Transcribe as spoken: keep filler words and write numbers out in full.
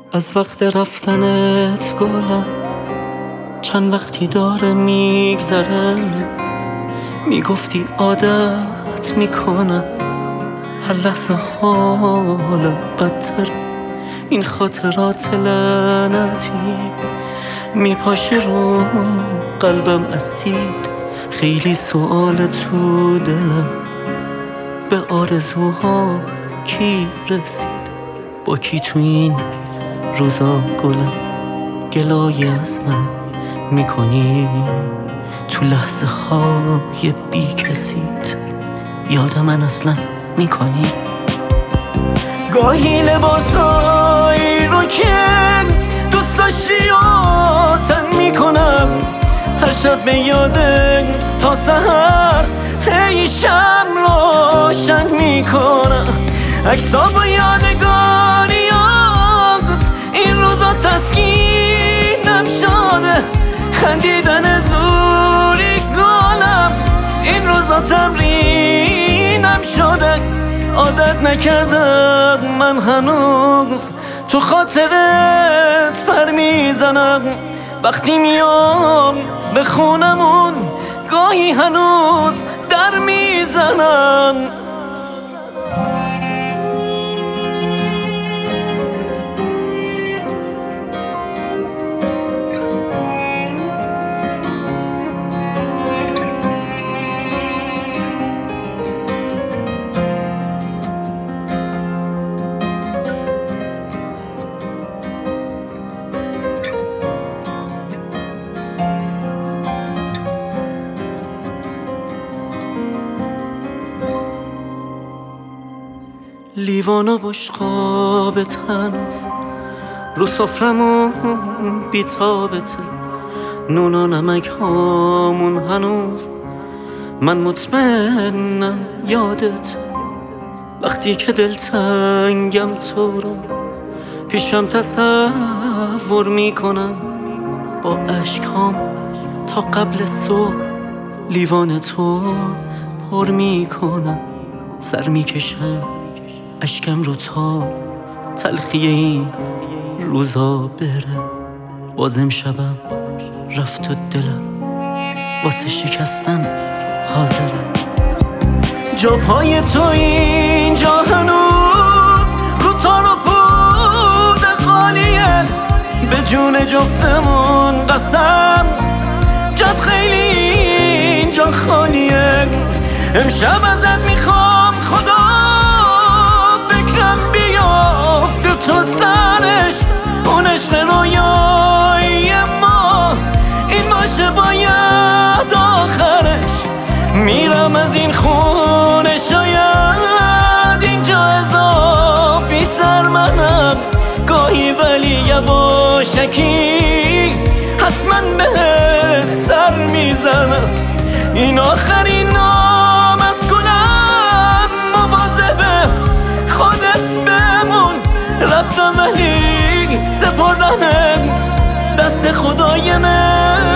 از وقت رفتنت گلم چند وقتی داره میگذره، میگفتی عادت میکنم هر لحظه حالم بدتر. این خاطرات لعنتی میپاشه رو قلبم اسید، خیلی سوال تو دلم به آرزوها کی رسید؟ با کی تو این روزا گلم گلای از من میکنی؟ تو لحظه های بی کسیت یاد من اصلا میکنی؟ گاهی لباسایی رو که دوست داشتی آتن میکنم، هر شب به یاده تا سحر هی شم روشن میکنم. عکسا با یادگاریات این روزا تسکینم شده، خندیدن زوری گلم این روزا تمرینم شده. عادت نکردم من هنوز تو خاطرت پر میزنم، وقتی میام به خونمون گاهی هنوز در میزنم. لیوان و بشقابت هنوز رو سفرمون بی‌تابته، نون و نمک هامون هنوز من مطمئنم یادت. وقتی که دلتنگم تو رو پیشم تصور میکنم، با اشکام تا قبل صبح لیوان تو پر میکنم. سر میکشم اشکم رو تا تلخی این روزا بره، بازم شبم رفت و دلم واسه شکستن حاضرم. جا پای تو اینجا هنوز رو تار و پود خالیه، به جون جفتمون قسم جات خیلی اینجا خالیه. امشب ازت میخوام خدا تو سرش اون عشق رویایی ما این باشه باید آخرش. میرم از این خونه شاید اینجا اضافی تر منم گاهی، ولی یواشکی حتما بهت سر میزنم. این آخرین نام از گلم، مواظب خودت بمون. رفتم ولی سپردمت دست خدای من.